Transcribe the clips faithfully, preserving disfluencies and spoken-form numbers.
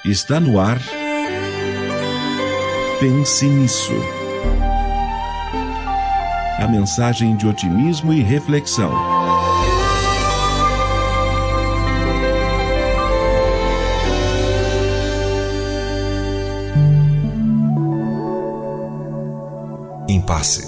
Está no ar. Pense nisso. A mensagem de otimismo e reflexão. Impasse.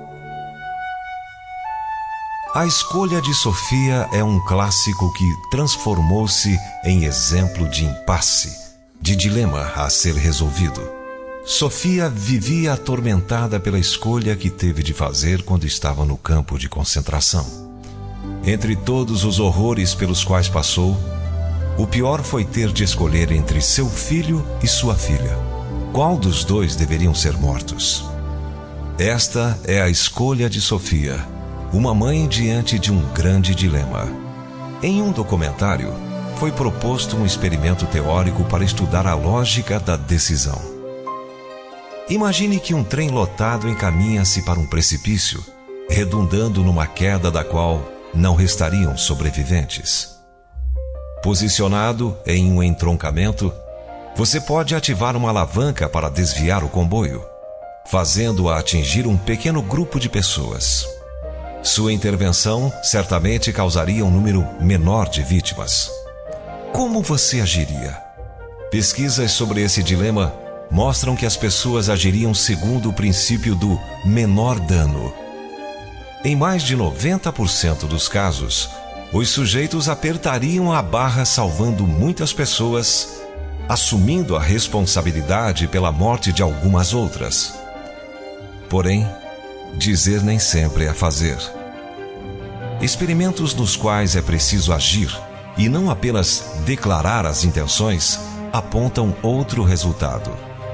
A escolha de Sofia é um clássico que transformou-se em exemplo de impasse, de dilema a ser resolvido. Sofia vivia atormentada pela escolha que teve de fazer quando estava no campo de concentração. Entre todos os horrores pelos quais passou, o pior foi ter de escolher entre seu filho e sua filha. Qual dos dois deveriam ser mortos? Esta é a escolha de Sofia, uma mãe diante de um grande dilema. Em um documentário, foi proposto um experimento teórico para estudar a lógica da decisão. Imagine que um trem lotado encaminha-se para um precipício, redundando numa queda da qual não restariam sobreviventes. Posicionado em um entroncamento, você pode ativar uma alavanca para desviar o comboio, fazendo-a atingir um pequeno grupo de pessoas. Sua intervenção certamente causaria um número menor de vítimas. Como você agiria? Pesquisas sobre esse dilema mostram que as pessoas agiriam segundo o princípio do menor dano. Em mais de noventa por cento dos casos, os sujeitos apertariam a barra salvando muitas pessoas, assumindo a responsabilidade pela morte de algumas outras. Porém, dizer nem sempre é fazer. Experimentos nos quais é preciso agir e não apenas declarar as intenções apontam outro resultado.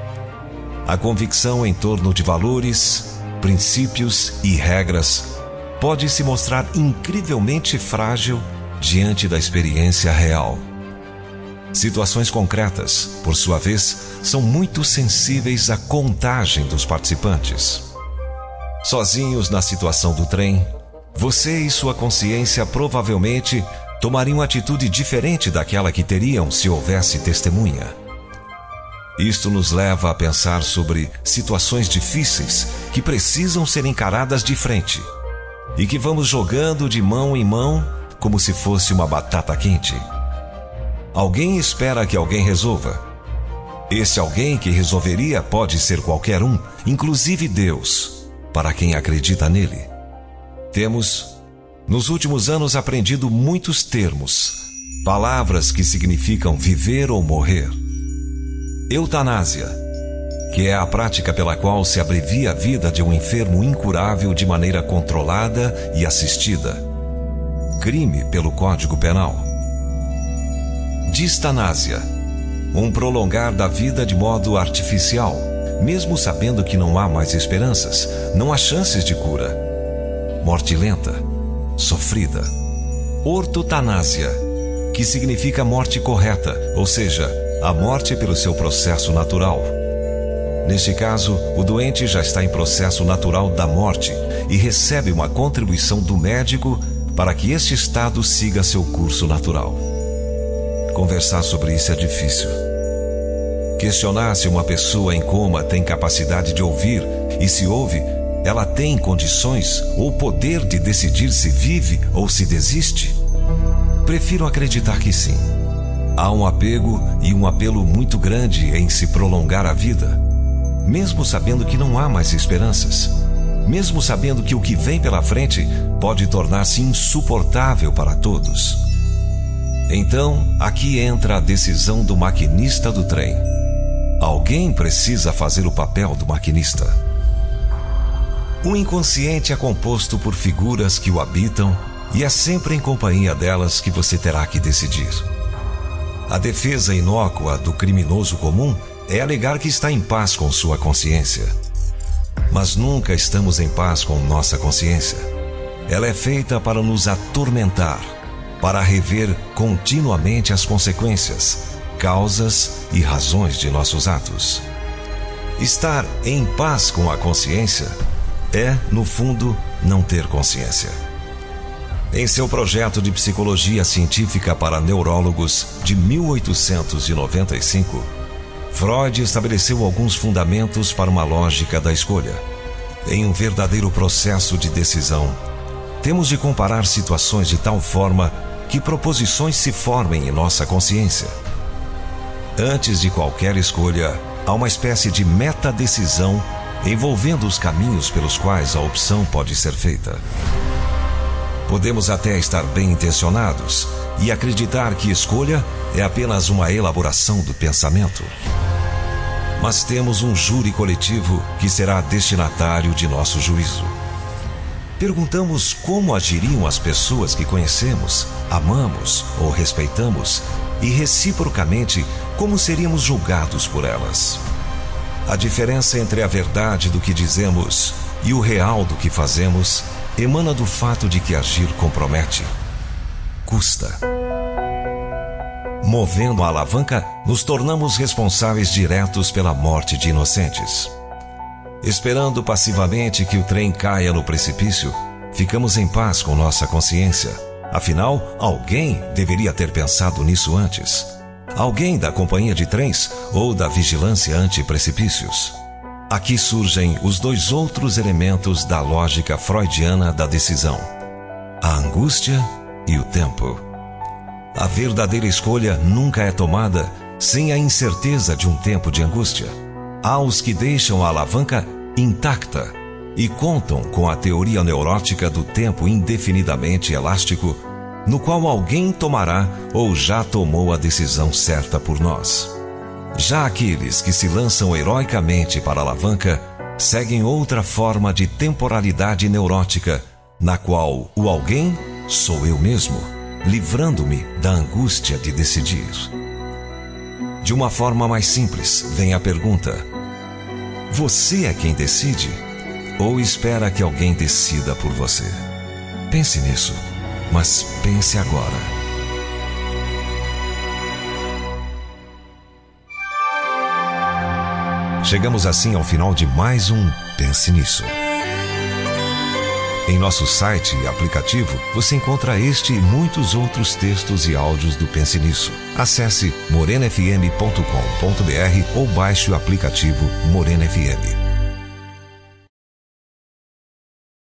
A convicção em torno de valores, princípios e regras pode se mostrar incrivelmente frágil diante da experiência real. Situações concretas, por sua vez, são muito sensíveis à contagem dos participantes. Sozinhos na situação do trem, você e sua consciência provavelmente tomariam atitude diferente daquela que teriam se houvesse testemunha. Isto nos leva a pensar sobre situações difíceis que precisam ser encaradas de frente e que vamos jogando de mão em mão como se fosse uma batata quente. Alguém espera que alguém resolva. Esse alguém que resolveria pode ser qualquer um, inclusive Deus, para quem acredita nele. Temos, nos últimos anos, aprendido muitos termos, palavras que significam viver ou morrer. Eutanásia, que é a prática pela qual se abrevia a vida de um enfermo incurável de maneira controlada e assistida. Crime pelo Código Penal. Distanásia, um prolongar da vida de modo artificial, mesmo sabendo que não há mais esperanças, não há chances de cura. Morte lenta, sofrida. Ortotanásia, que significa morte correta, ou seja, a morte pelo seu processo natural. Neste caso, o doente já está em processo natural da morte e recebe uma contribuição do médico para que este estado siga seu curso natural. Conversar sobre isso é difícil. Questionar se uma pessoa em coma tem capacidade de ouvir e, se ouve, ela tem condições ou poder de decidir se vive ou se desiste? Prefiro acreditar que sim. Há um apego e um apelo muito grande em se prolongar a vida, mesmo sabendo que não há mais esperanças, mesmo sabendo que o que vem pela frente pode tornar-se insuportável para todos. Então, aqui entra a decisão do maquinista do trem. Alguém precisa fazer o papel do maquinista. O inconsciente é composto por figuras que o habitam e é sempre em companhia delas que você terá que decidir. A defesa inócua do criminoso comum é alegar que está em paz com sua consciência. Mas nunca estamos em paz com nossa consciência. Ela é feita para nos atormentar, para rever continuamente as consequências, causas e razões de nossos atos. Estar em paz com a consciência é, no fundo, não ter consciência. Em seu projeto de psicologia científica para neurólogos de mil oitocentos e noventa e cinco, Freud estabeleceu alguns fundamentos para uma lógica da escolha. Em um verdadeiro processo de decisão, temos de comparar situações de tal forma que proposições se formem em nossa consciência. Antes de qualquer escolha, há uma espécie de metadecisão envolvendo os caminhos pelos quais a opção pode ser feita. Podemos até estar bem intencionados e acreditar que escolha é apenas uma elaboração do pensamento. Mas temos um júri coletivo que será destinatário de nosso juízo. Perguntamos como agiriam as pessoas que conhecemos, amamos ou respeitamos e, reciprocamente, como seríamos julgados por elas. A diferença entre a verdade do que dizemos e o real do que fazemos emana do fato de que agir compromete, custa. Movendo a alavanca, nos tornamos responsáveis diretos pela morte de inocentes. Esperando passivamente que o trem caia no precipício, ficamos em paz com nossa consciência. Afinal, alguém deveria ter pensado nisso antes. Alguém da companhia de trens ou da vigilância anti-precipícios. Aqui surgem os dois outros elementos da lógica freudiana da decisão: a angústia e o tempo. A verdadeira escolha nunca é tomada sem a incerteza de um tempo de angústia. Há os que deixam a alavanca intacta e contam com a teoria neurótica do tempo indefinidamente elástico, no qual alguém tomará ou já tomou a decisão certa por nós. Já aqueles que se lançam heroicamente para a alavanca seguem outra forma de temporalidade neurótica, na qual o alguém sou eu mesmo, livrando-me da angústia de decidir. De uma forma mais simples, vem a pergunta: você é quem decide? Ou espera que alguém decida por você? Pense nisso, mas pense agora. Chegamos assim ao final de mais um Pense Nisso. Em nosso site e aplicativo, você encontra este e muitos outros textos e áudios do Pense Nisso. Acesse morena f m ponto com ponto b r ou baixe o aplicativo Morena F M.